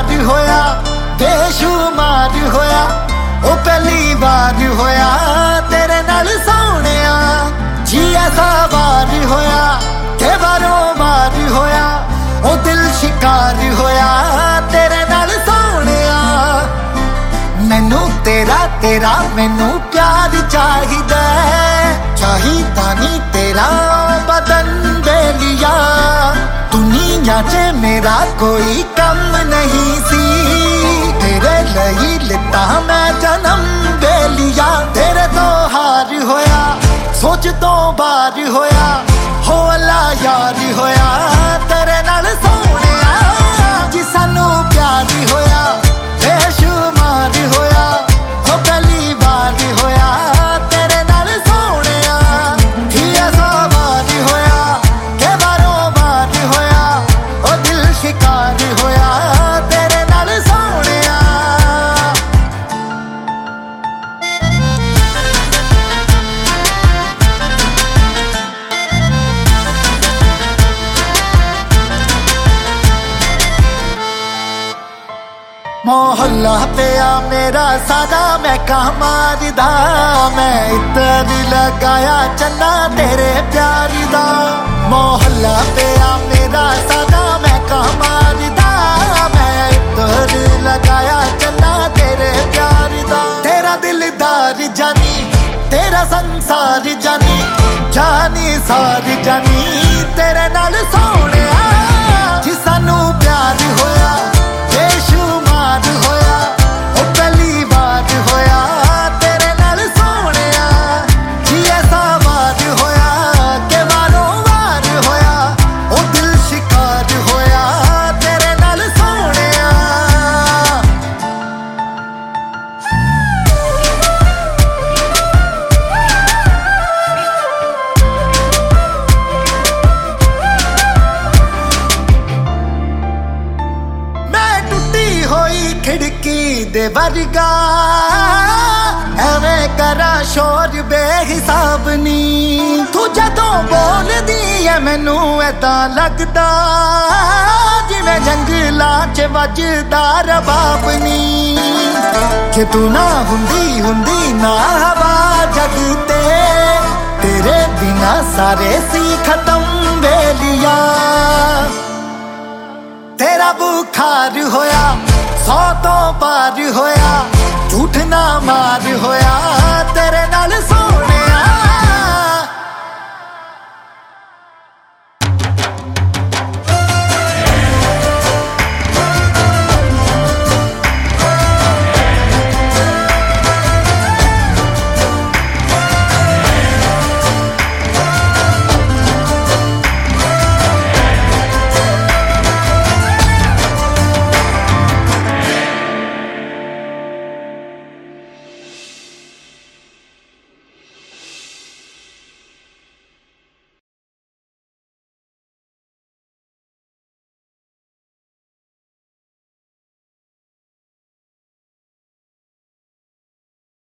प्यार होया बेशुमार होया ओ पहली बार होया तेरे नाल सोहणिया जी ऐसा बार होया के बारों बार होया ओ दिल शिकार होया तेरे नाल सोहणिया मैनू तेरा तेरा मैनू प्यार चाहिदा चाहिदा नी तेरा बदन बेलिया दुनिया च मेरा कोई कम नहीं सी तेरे लई लिता मैं जन्म बेलिया तेरे तो हार होया सोच तो बार होया हो अल्लाह यार होया तेरे नाल सोहणिया जी सानू प्यार होया बेशुमार होया हो पहली बार होया तेरे नाल सोहणिया जी ऐसा बार होया के बारों बार होया ओ दिल शिकार होया तेरे नाल सोहणिया मोहल्ला पिया मेरा सादा मैं कहा मारदा मैं इतर लगाया चन्ना तेरे प्यार दा मोहल्ला पिया मेरा सादा मैं कहा मारदा मैं इतर लगाया चन्ना तेरे प्यार दा तेरा दिलदार जानी तेरा संसार जानी जानी सारी जानी तेरे नाल सोहणिया जी सानू प्यार होया बेशुमार होया ओ पहली बार होया तेरे नाल सोहणिया जी ऐसा बार होया के बारों बार होया ओ दिल शिकार होया तेरे नाल सोहणिया खिड़की दे वर्गा एवें करा शोर बेहिसाब नी तू जदों बोलदी है मैनू ऐदा लगदा जिवें जंगलां च वजदा रबाब नी कि तू ना हुंदी ना हवा जग ते तेरे बिना सारे सी खत्म बेलिया तेरा बुखार होया 100 तो पार होया झूठ ना मार होया तेरे नाल सोहणिया